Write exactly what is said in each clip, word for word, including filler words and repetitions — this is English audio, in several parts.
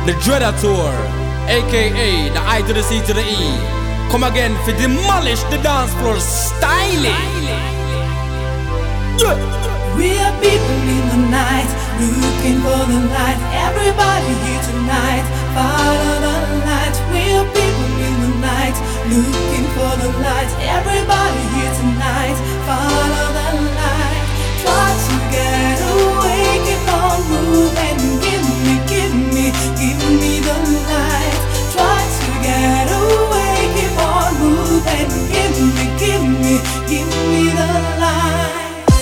The Dreadator, aka the I to the C to the E, come again for demolish the dance floor styling. Yeah. We are people in the night, looking for the light. Everybody here tonight, follow the light. We are people in the night, looking for the light. Everybody here tonight, follow the light. Try to get away, keep on moving. Give me, give me, give me the light. Try to get away, keep on moving. Give me, give me, give me the light.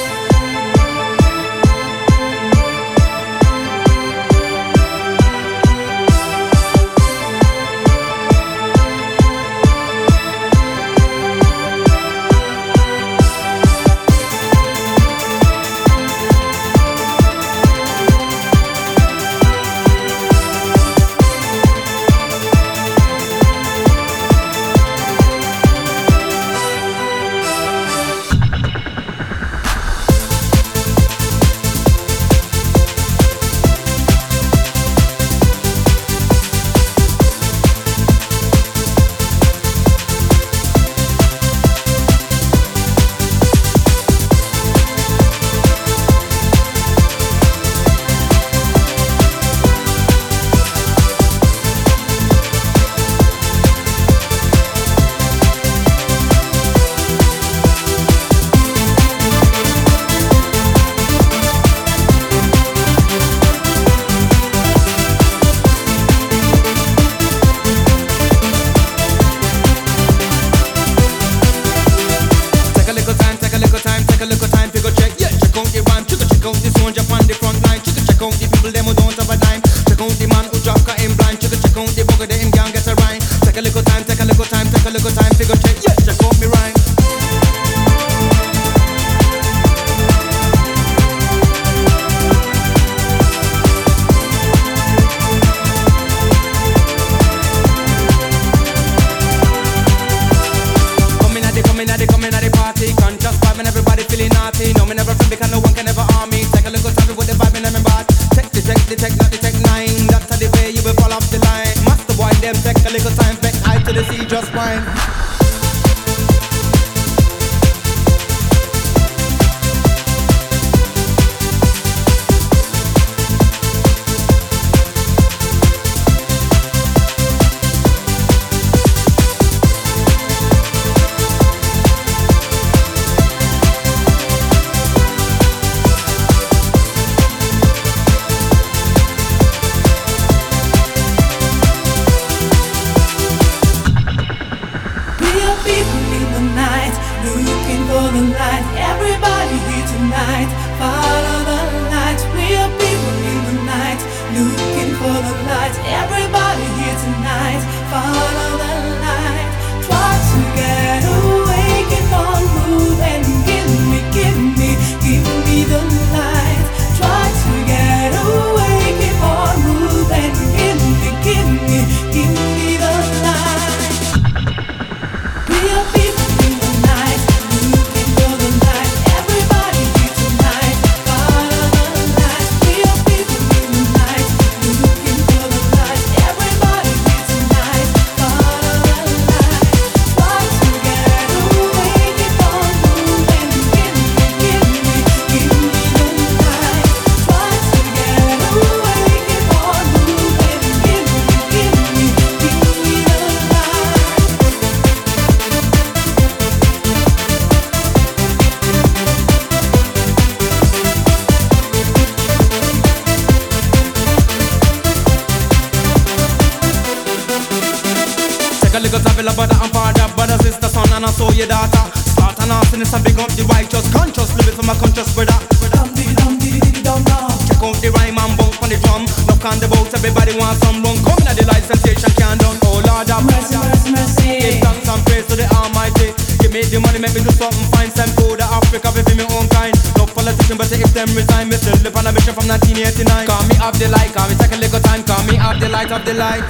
Of the light.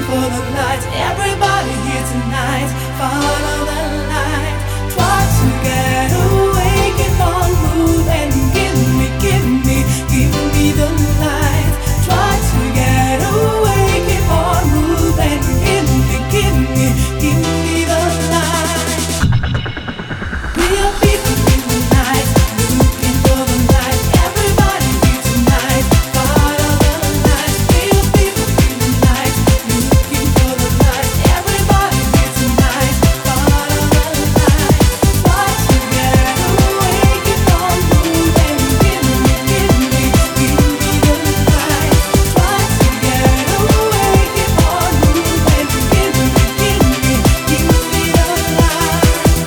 for the light. Everybody here tonight, follow the light. Try to get away, keep on moving. Give me, give me, give me the light. Try to get away, keep on moving. Give me, give me, give me the light. We are people in the night, looking for the light. Everybody here tonight, follow the light. We are people in the night, looking for the light. Everybody here tonight, follow the light. Try to get away, keep on moving. Give me, give me, give me the light. Try to get away, keep on moving. Give me, give me, give me the light.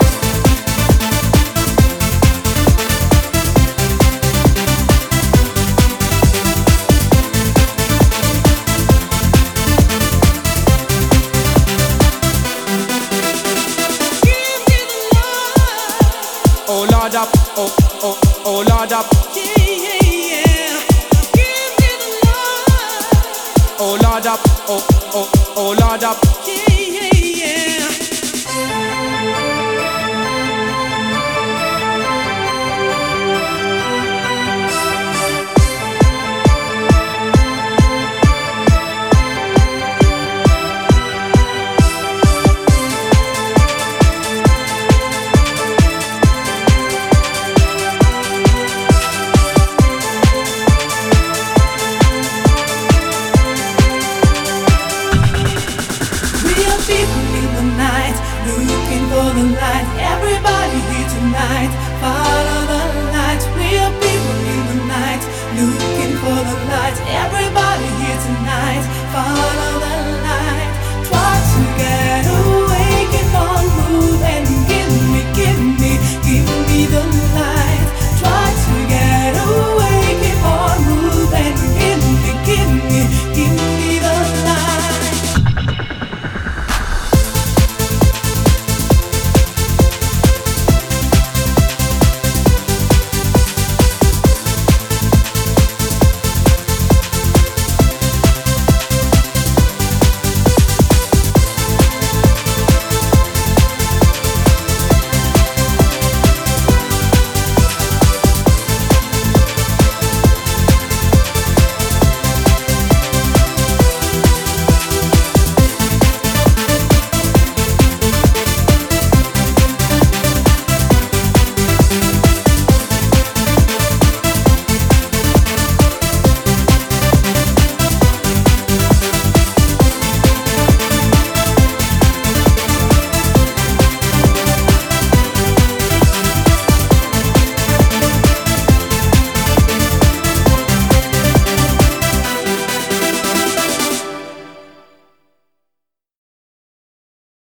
Oh Lord up, oh, oh, oh Lord up. Yeah, yeah, yeah. Give me the light. Oh Lord up, oh, oh, oh Lord up. Yeah, yeah, yeah. We are people in the night, looking for the light. Everybody here tonight,